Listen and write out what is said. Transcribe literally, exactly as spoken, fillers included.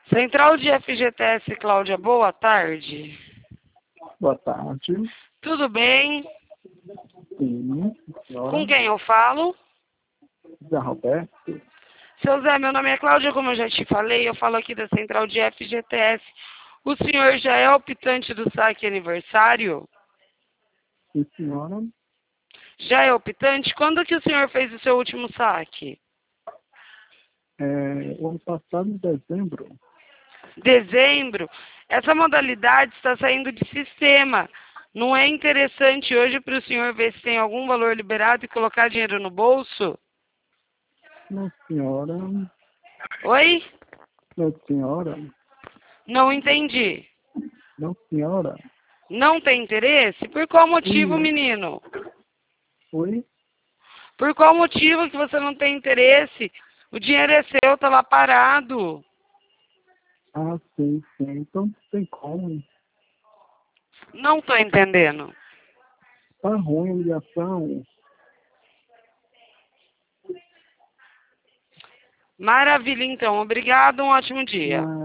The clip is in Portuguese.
Central de F G T S, Cláudia, boa tarde. Boa tarde. Tudo bem? Sim, senhora. Com quem eu falo? Zé Roberto. Seu Zé, meu nome é Cláudia, como eu já te falei, eu falo aqui da Central de F G T S. O senhor já é optante do saque aniversário? Sim, senhora. Já é optante? Quando que o senhor fez o seu último saque? É, o ano passado, em dezembro. Dezembro? Essa modalidade está saindo de sistema. Não é interessante hoje para o senhor ver se tem algum valor liberado e colocar dinheiro no bolso? Não, senhora. Oi? Não, senhora. Não entendi. Não, senhora. Não tem interesse? Por qual motivo, Sim. menino? Oi? Por qual motivo que você não tem interesse? O dinheiro é seu, tá lá parado. Ah, sim, sim. Então não tem como. Não tô entendendo. Tá ruim a ligação. Maravilha, então. Obrigado, um ótimo dia. Ah,